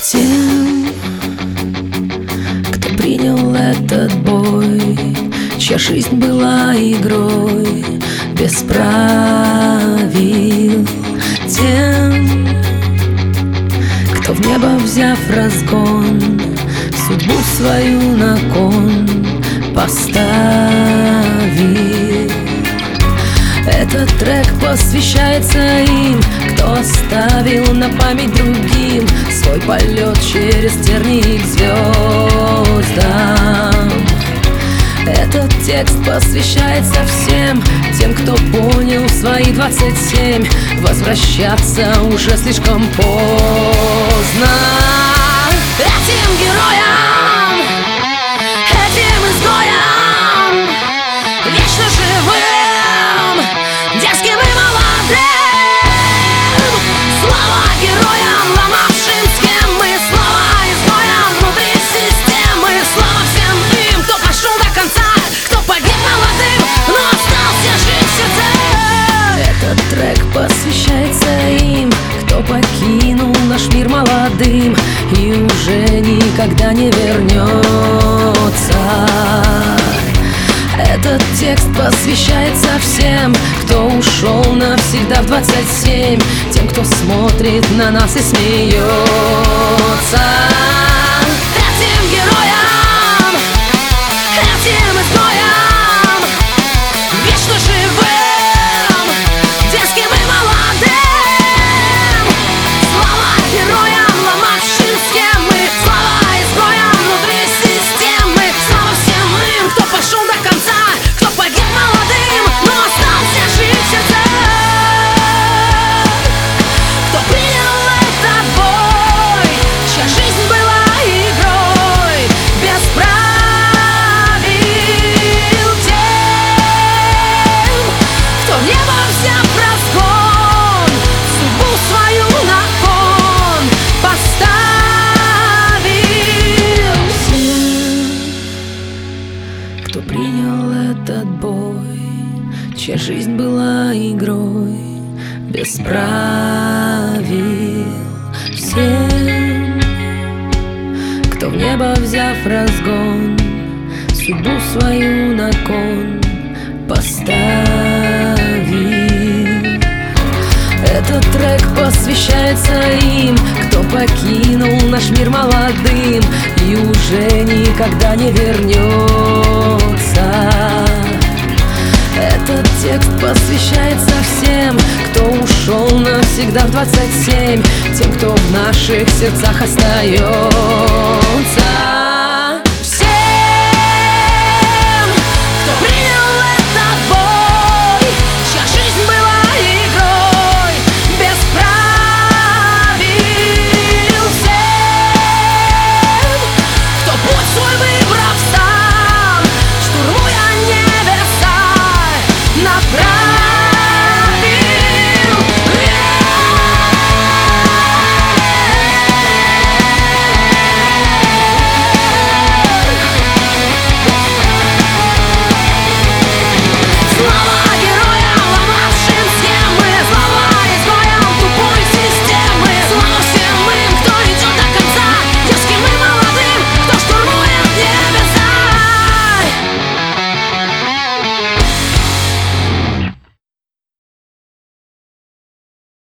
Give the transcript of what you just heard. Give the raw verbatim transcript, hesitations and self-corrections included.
Тем, кто принял этот бой, чья жизнь была игрой без правил. Тем, кто в небо взяв разгон, судьбу свою на кон поставил. Этот трек посвящается им, кто оставил на память другим свой полет через тернии к звездам. Этот текст посвящается всем тем, кто понял в свои двадцать семь возвращаться уже слишком поздно. Этим героям, этим изгоям, вечно живым, дерзким и молодым, слава героям, ломавшим схемы, слава изгоям внутри системы, слава всем им, кто пошел до конца, кто погиб молодым, но остался жить в сердце. Этот трек посвящается им, кто покинул наш мир молодым и уже никогда не вернется. Этот текст посвящается всем, кто ушел навсегда в двадцать семь, тем, кто смотрит на нас и смеется. Этим героям, этим изгоям, вечно живым, дерзким и молодым, слава героям, ломавшим схемы, слава изгоям внутри системы, слава всем им, кто пошел до конца, кто погиб молодым, но остался жить в сердце. Кто принял этот бой, чья жизнь была игрой без правил. Тем, кто в небо взяв разгон, судьбу свою на кон поставил. Тем, кто принял этот бой, чья жизнь была игрой без правил. Всем, кто в небо взяв разгон, судьбу свою на кон поставил. Этот трек посвящается им, кто покинул наш мир молодым и уже никогда не вернется. Этот текст посвящается всем, кто ушел навсегда в двадцать семь, тем, кто в наших сердцах остается.